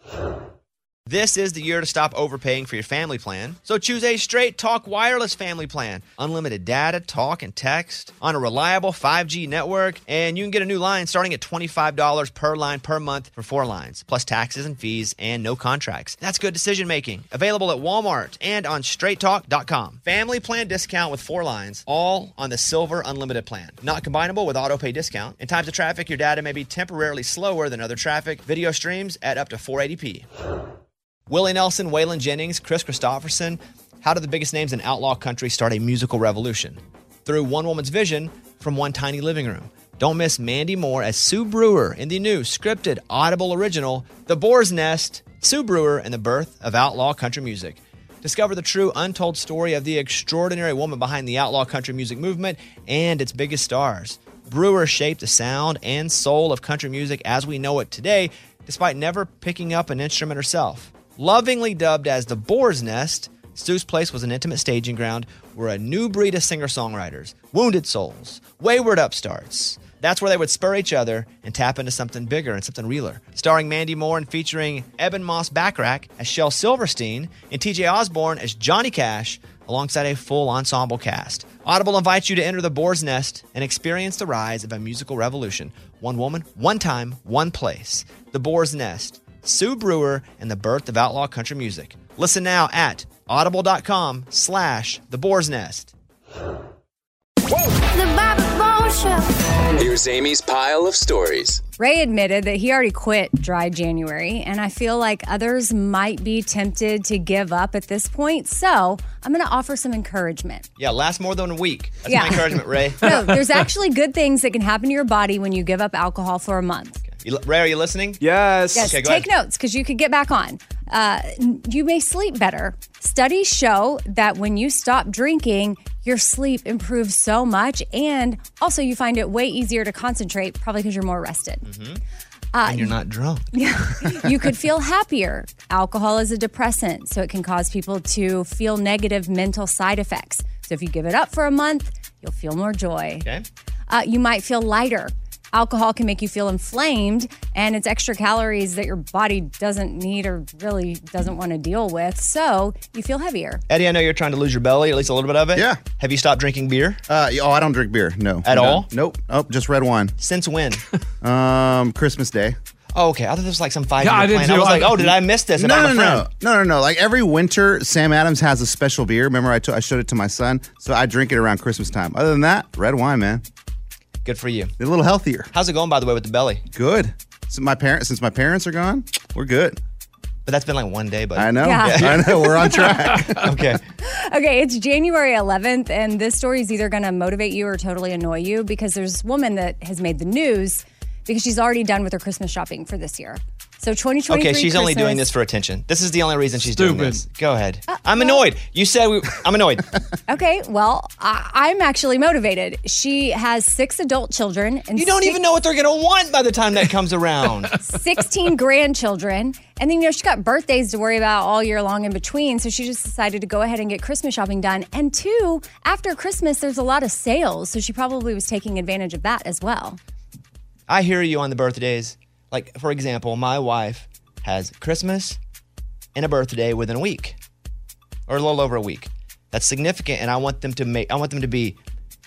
This is the year to stop overpaying for your family plan. So choose a Straight Talk Wireless family plan. Unlimited data, talk, and text on a reliable five G network. And you can get a new line starting at twenty-five dollars per line per month for four lines, plus taxes and fees and no contracts. That's good decision making. Available at Walmart and on straight talk dot com. Family plan discount with four lines, all on the Silver Unlimited plan. Not combinable with auto pay discount. In times of traffic, your data may be temporarily slower than other traffic. Video streams at up to four eighty p. Willie Nelson, Waylon Jennings, Chris Christopherson. How did the biggest names in outlaw country start a musical revolution? Through one woman's vision from one tiny living room. Don't miss Mandy Moore as Sue Brewer in the new scripted Audible original, The Boar's Nest, Sue Brewer and the Birth of Outlaw Country Music. Discover the true untold story of the extraordinary woman behind the outlaw country music movement and its biggest stars. Brewer shaped the sound and soul of country music as we know it today, despite never picking up an instrument herself. Lovingly dubbed as the Boar's Nest, Sue's Place was an intimate staging ground where a new breed of singer-songwriters, wounded souls, wayward upstarts, that's where they would spur each other and tap into something bigger and something realer. Starring Mandy Moore and featuring Eben Moss Backrack as Shel Silverstein and T J Osborne as Johnny Cash, alongside a full ensemble cast. Audible invites you to enter the Boar's Nest and experience the rise of a musical revolution. One woman, one time, one place. The Boar's Nest. Sue Brewer and the Birth of Outlaw Country Music. Listen now at audible.com slash the Boar's Nest. Here's Amy's pile of stories. Ray admitted that he already quit Dry January, and I feel like others might be tempted to give up at this point. So I'm going to offer some encouragement. Yeah, last more than a week. That's Yeah. my encouragement, Ray. No, there's actually good things that can happen to your body when you give up alcohol for a month. You, Ray, are you listening? Yes. Yes, Okay, go take ahead. notes because you could get back on. Uh, you may sleep better. Studies show that when you stop drinking, your sleep improves so much, and also you find it way easier to concentrate, probably because you're more rested. Mm-hmm. Uh, And you're not drunk. You could feel happier. Alcohol is a depressant, so it can cause people to feel negative mental side effects. So if you give it up for a month, you'll feel more joy. Okay. Uh, you might feel lighter. Alcohol can make you feel inflamed, and it's extra calories that your body doesn't need or really doesn't want to deal with. So you feel heavier. Eddie, I know you're trying to lose your belly, at least a little bit of it. Yeah. Have you stopped drinking beer? Uh, oh, I don't drink beer. No. At No. all? Nope. Nope. Just red wine. Since when? Um, Christmas Day. Oh, okay. I thought this was like some five-year Yeah, I did plan. too. I was like, I- oh, did I miss this? No, about no, my no, friend? no, no, no. Like every winter, Sam Adams has a special beer. Remember, I, t- I showed it to my son, so I drink it around Christmas time. Other than that, red wine, man. Good for you. A little healthier. How's it going, by the way, with the belly? Good. So my parents, since my parents are gone, we're good. But that's been like one day, but I know. Yeah. I know. We're on track. okay. Okay, it's January eleventh, and this story is either going to motivate you or totally annoy you because there's this woman that has made the news because she's already done with her Christmas shopping for this year. So twenty twenty-three Okay, she's only Christmas- doing this for attention. This is the only reason she's doing Stupid. this. Go ahead. Uh, I'm annoyed. You said we, I'm annoyed. Okay, well, I, I'm actually motivated. She has six adult children and You don't six- even know what they're going to want by the time that comes around. sixteen grandchildren. And then, you know, she got birthdays to worry about all year long in between. So she just decided to go ahead and get Christmas shopping done. And two, after Christmas, there's a lot of sales. So she probably was taking advantage of that as well. I hear you on the birthdays. Like, for example, my wife has Christmas and a birthday within a week or a little over a week. That's significant, and I want them to make I want them to be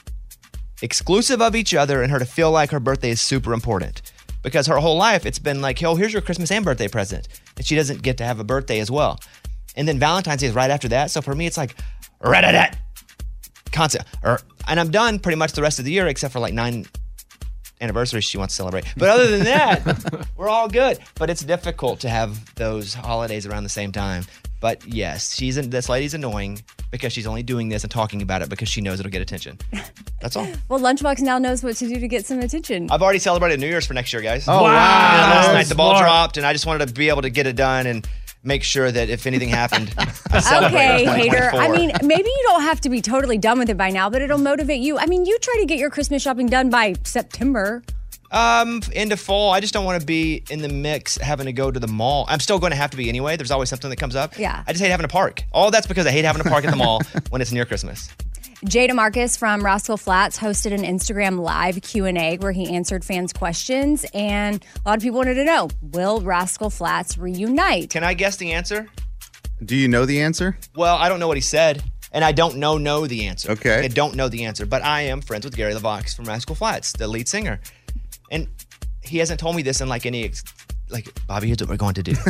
exclusive of each other and her to feel like her birthday is super important. Because her whole life it's been like, oh, here's your Christmas and birthday present. And she doesn't get to have a birthday as well. And then Valentine's Day is right after that. So for me, it's like rat-a-tat. Constant. Or, and I'm done pretty much the rest of the year except for like nine anniversaries she wants to celebrate. But other than that, we're all good. But it's difficult to have those holidays around the same time. But yes, she's this lady's annoying because she's only doing this and talking about it because she knows it'll get attention. That's all. Well, Lunchbox now knows what to do to get some attention. I've already celebrated New Year's for next year, guys. Oh, wow. Yeah, last night the ball Smart. dropped, and I just wanted to be able to get it done and make sure that if anything happened, I celebrated Okay, hater. I twenty twenty-four. mean, maybe you don't have to be totally done with it by now, but it'll motivate you. I mean, you try to get your Christmas shopping done by September. Um, into fall, I just don't want to be in the mix having to go to the mall. I'm still going to have to be anyway. There's always something that comes up. Yeah. I just hate having a park. All that's because I hate having a park at the mall when it's near Christmas. Jay DeMarcus from Rascal Flats hosted an Instagram live Q and A where he answered fans' questions, and a lot of people wanted to know, will Rascal Flats reunite? Can I guess the answer? Do you know the answer? Well, I don't know what he said, and I don't know know the answer. Okay. I don't know the answer, but I am friends with Gary LaVox from Rascal Flats, the lead singer. And he hasn't told me this in like any, ex- like, Bobby, here's what we're going to do.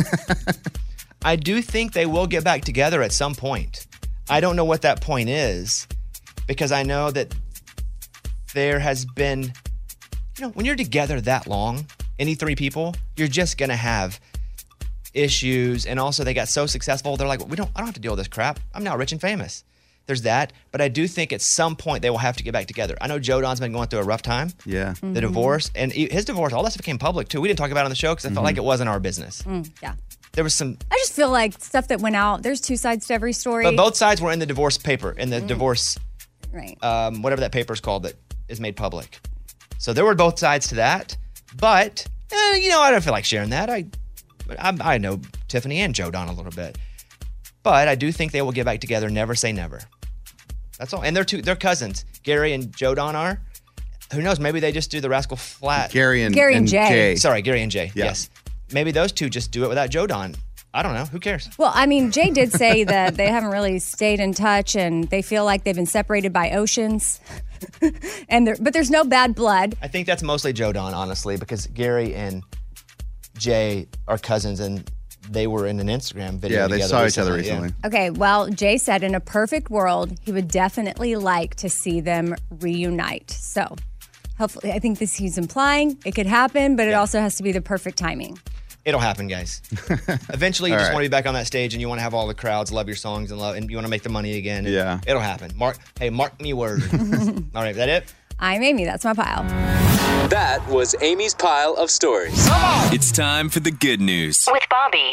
I do think they will get back together at some point. I don't know what that point is because I know that there has been, you know, when you're together that long, any three people, you're just going to have issues. And also they got so successful. They're like, we don't, I don't have to deal with this crap. I'm now rich and famous. There's that. But I do think at some point they will have to get back together. I know Joe Don's been going through a rough time. Yeah. The divorce and he- his divorce, all that stuff became public too. We didn't talk about it on the show because I felt like it wasn't our business. Mm, yeah. There was some, I just feel like stuff that went out, there's two sides to every story. but both sides were in the divorce paper, in the divorce, Right. um, whatever that paper is called that is made public. So there were both sides to that. But, eh, you know, I don't feel like sharing that. I, I, I know Tiffany and Joe Don a little bit. But I do think they will get back together. Never say never. That's all. And they're two, they're cousins. Gary and Joe Don are. Who knows? Maybe they just do the Rascal Flat. Gary and, Gary and Jay. Sorry, Gary and Jay. Yeah. Yes. Maybe those two just do it without Joe Don. I don't know. Who cares? Well, I mean, Jay did say that they haven't really stayed in touch and they feel like they've been separated by oceans. and there, But there's no bad blood. I think that's mostly Joe Don, honestly, because Gary and Jay are cousins and they were in an Instagram video Yeah, they together saw each other yeah. recently. Okay, well, Jay said in a perfect world, he would definitely like to see them reunite. So hopefully, I think this he's implying it could happen, but it also has to be the perfect timing. It'll happen, guys. Eventually, you All just right. want to be back on that stage and you want to have all the crowds love your songs and love, and you want to make the money again. and Yeah. It'll happen. Mark, hey, mark me word. All right, is that it? I'm Amy. That's my pile. That was Amy's pile of stories. It's time for the good news. With Bobby.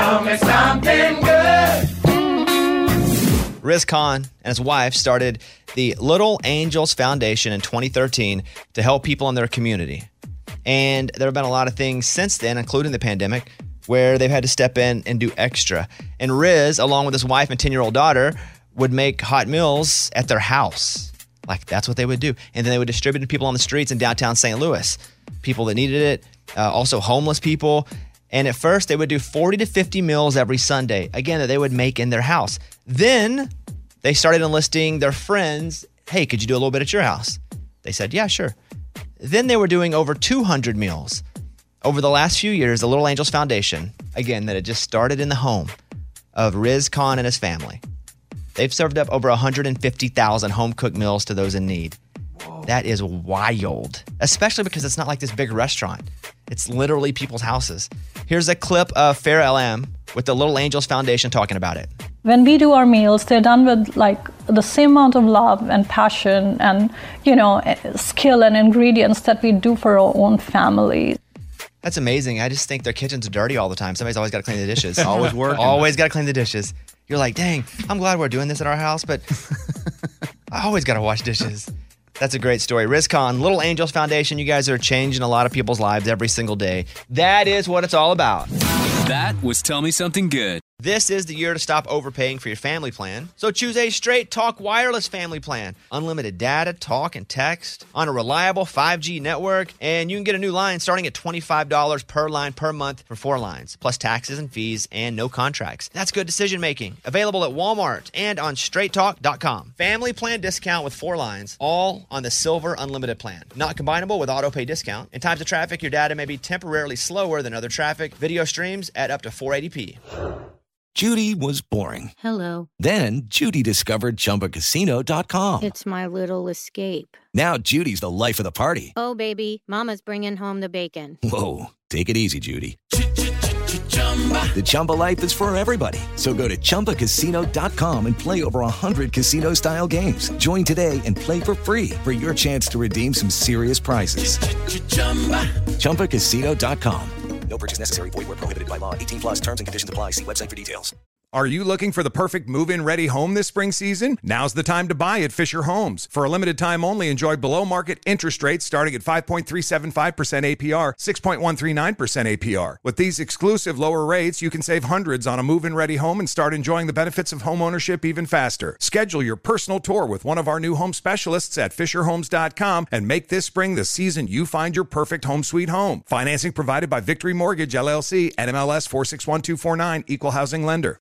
Riz Khan and his wife started the Little Angels Foundation in twenty thirteen to help people in their community. And there have been a lot of things since then, including the pandemic, where they've had to step in and do extra. And Riz, along with his wife and ten-year-old daughter, would make hot meals at their house. Like, that's what they would do. And then they would distribute it to people on the streets in downtown Saint Louis. People that needed it, uh, also homeless people. And at first, they would do forty to fifty meals every Sunday, again, that they would make in their house. Then they started enlisting their friends. Hey, could you do a little bit at your house? They said, yeah, sure. Then they were doing over two hundred meals. Over the last few years, the Little Angels Foundation, again, that had just started in the home of Riz Khan and his family, they've served up over one hundred fifty thousand home-cooked meals to those in need. Whoa. That is wild, especially because it's not like this big restaurant. It's literally people's houses. Here's a clip of Farah El-Am with the Little Angels Foundation talking about it. When we do our meals, they're done with like the same amount of love and passion and, you know, skill and ingredients that we do for our own families. That's amazing. I just think their kitchens are dirty all the time. Somebody's always got to clean the dishes. Always working. Always got to clean the dishes. You're like, dang, I'm glad we're doing this at our house, but I always got to wash dishes. That's a great story. Riz Khan, Little Angels Foundation, you guys are changing a lot of people's lives every single day. That is what it's all about. That was Tell Me Something Good. This is the year to stop overpaying for your family plan. So choose a Straight Talk Wireless family plan. Unlimited data, talk, and text on a reliable five G network. And you can get a new line starting at twenty-five dollars per line per month for four lines, plus taxes and fees and no contracts. That's good decision making. Available at Walmart and on straight talk dot com. Family plan discount with four lines, all on the Silver Unlimited plan. Not combinable with auto pay discount. In times of traffic, your data may be temporarily slower than other traffic. Video streams at up to four eighty p. Judy was boring. Hello. Then Judy discovered Chumba Casino dot com. It's my little escape. Now Judy's the life of the party. Oh, baby, mama's bringing home the bacon. Whoa, take it easy, Judy. The Chumba life is for everybody. So go to Chumba Casino dot com and play over one hundred casino-style games. Join today and play for free for your chance to redeem some serious prizes. Chumba Casino dot com. No purchase necessary. Void where prohibited by law. eighteen plus terms and conditions apply. See website for details. Are you looking for the perfect move-in ready home this spring season? Now's the time to buy at Fisher Homes. For a limited time only, enjoy below-market interest rates starting at five point three seven five percent A P R, six point one three nine percent A P R. With these exclusive lower rates, you can save hundreds on a move-in ready home and start enjoying the benefits of home ownership even faster. Schedule your personal tour with one of our new home specialists at fisher homes dot com and make this spring the season you find your perfect home sweet home. Financing provided by Victory Mortgage, L L C, N M L S four six one two four nine, Equal Housing Lender.